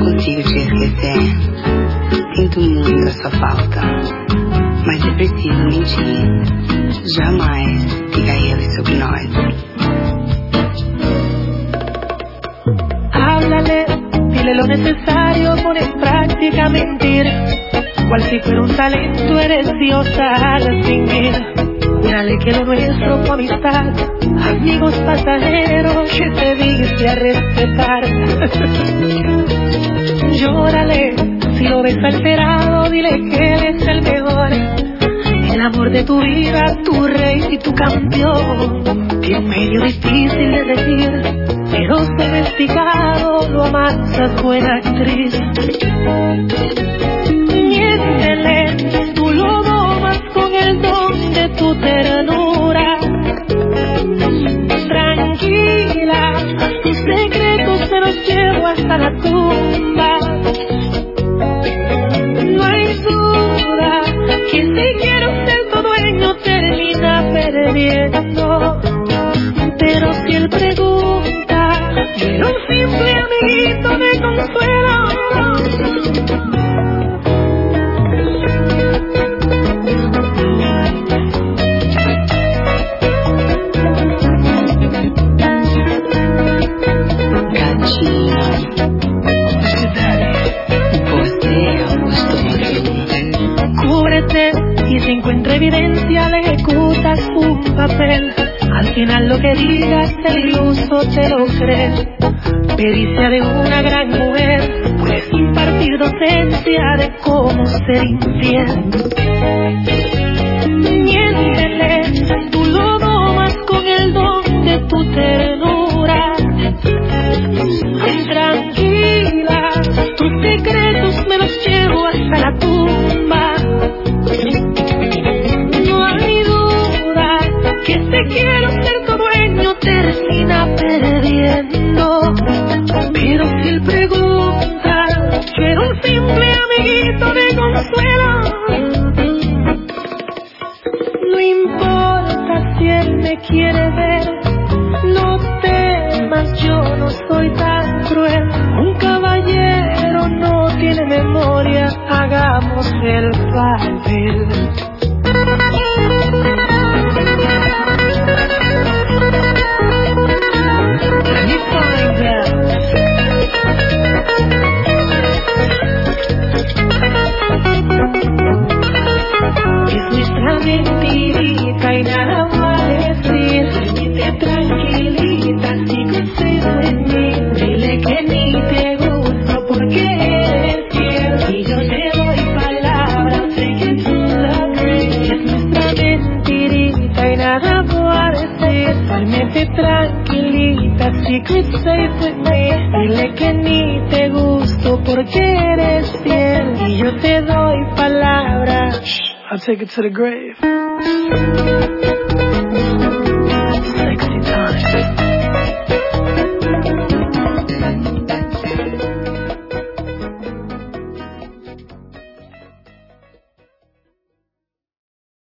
consigo te esquecer. Sinto muito a sua falta, mas é preciso mentir. Jamais diga a ele sobre nós. Háblale, dile lo necesario, pon en práctica mentir. Cual si fuera un talento, eres diosa al fingir. Júrale que lo nuestro fue amistad, amigos pasajeros que te diste a respetar. Llórale, si lo ves alterado, dile que él es el mejor, el amor de tu vida, tu rey y tu campeón. Que es medio difícil de decir, pero sofisticado lo amasas, buena actriz. Miéntele, tú lo domas con el don de tu ternura. Tranquila, tus secretos se los llevo hasta la tumba. No hay duda que si quiero ser tu dueño termina perdiendo. Pero si él pregunta, yo era un simple amiguito de consuelo. Y si encuentra evidencia, le ejecutas un papel. Al final lo que digas, el iluso te lo crees. Pericia de una gran mujer, puedes impartir docencia de cómo ser infiel. Miéntele, tú lo domas con el don de tu ternura. Tranquila, tus secretos me los llevo hasta la tumba. No hay duda que si quiero ser tu dueño termina perdiendo. Pero si él pregunta, yo era un simple amiguito de consuelo. No importa si él me quiere ver, no temas, yo no soy tan cruel. Un caballero no tiene memoria, hagamos el papel. Es nuestra mentirita y nada va a decir. Permite tranquilita, sigue siendo en mí. Dile que ni te gusto porque eres fiel. Y yo te doy palabras, sé que tú la crees. Es nuestra mentirita y nada va a decir. Permite tranquilita, secret safe with me. Dile que ni te gusto porque eres fiel. Y yo te doy palabras. I'll take it to the grave. Sexy time.